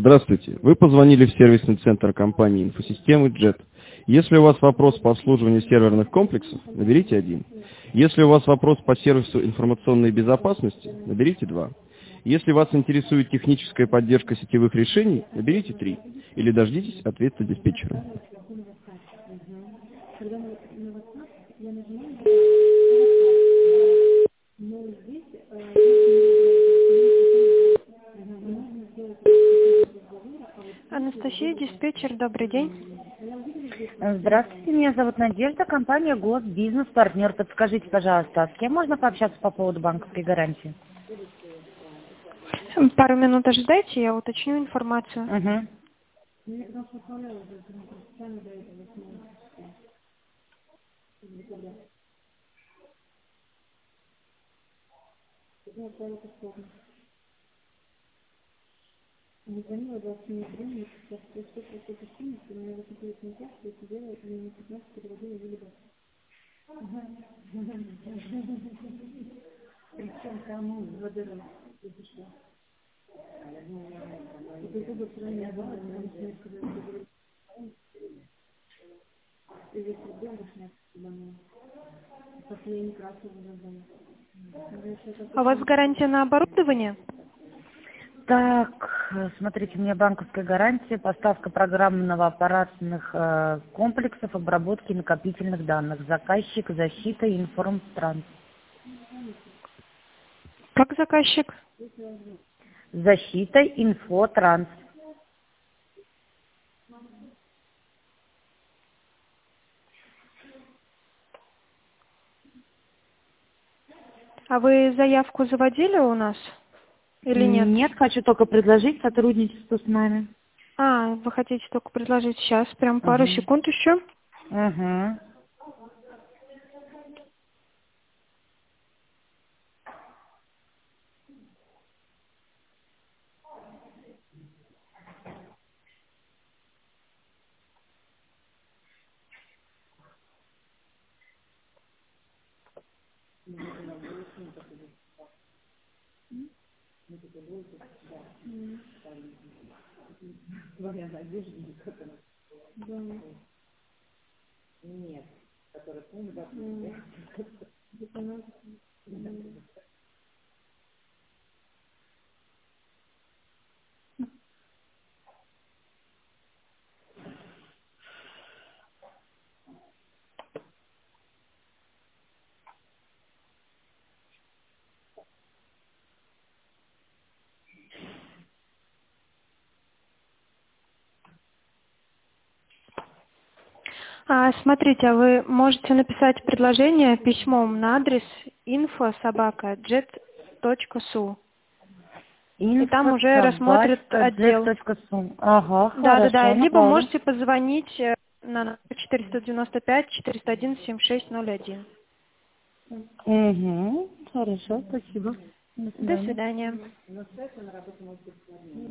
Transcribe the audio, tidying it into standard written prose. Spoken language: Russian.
Здравствуйте. Вы позвонили в сервисный центр компании инфосистемы JET. Если у вас вопрос по обслуживанию серверных комплексов, наберите 1. Если у вас вопрос по сервису информационной безопасности, наберите 2. Если вас интересует техническая поддержка сетевых решений, наберите 3. Или дождитесь ответа диспетчера. Анастасия, диспетчер, добрый день. Здравствуйте, меня зовут Надежда, компания Госбизнес Партнер. Подскажите, пожалуйста, с кем можно пообщаться по поводу банковской гарантии? Пару минут ожидайте, я уточню информацию. Угу. А у вас гарантия на оборудование? Так, смотрите, у меня банковская гарантия, поставка программно-аппаратных комплексов, обработки накопительных данных, заказчик, защита, информтранс. Как заказчик? Защита, инфотранс. А вы заявку заводили у нас или нет? Нет, хочу только предложить сотрудничество с нами. А, вы хотите только предложить сейчас, прям пару Угу. секунд еще. Угу. Смотрите, а вы можете написать предложение письмом на адрес info@jet.su. И там уже рассмотрит отдел. Ага, Да. хорошо, Либо направлю. можете позвонить на 495-417601. Угу, хорошо, спасибо. До До свидания. свидания.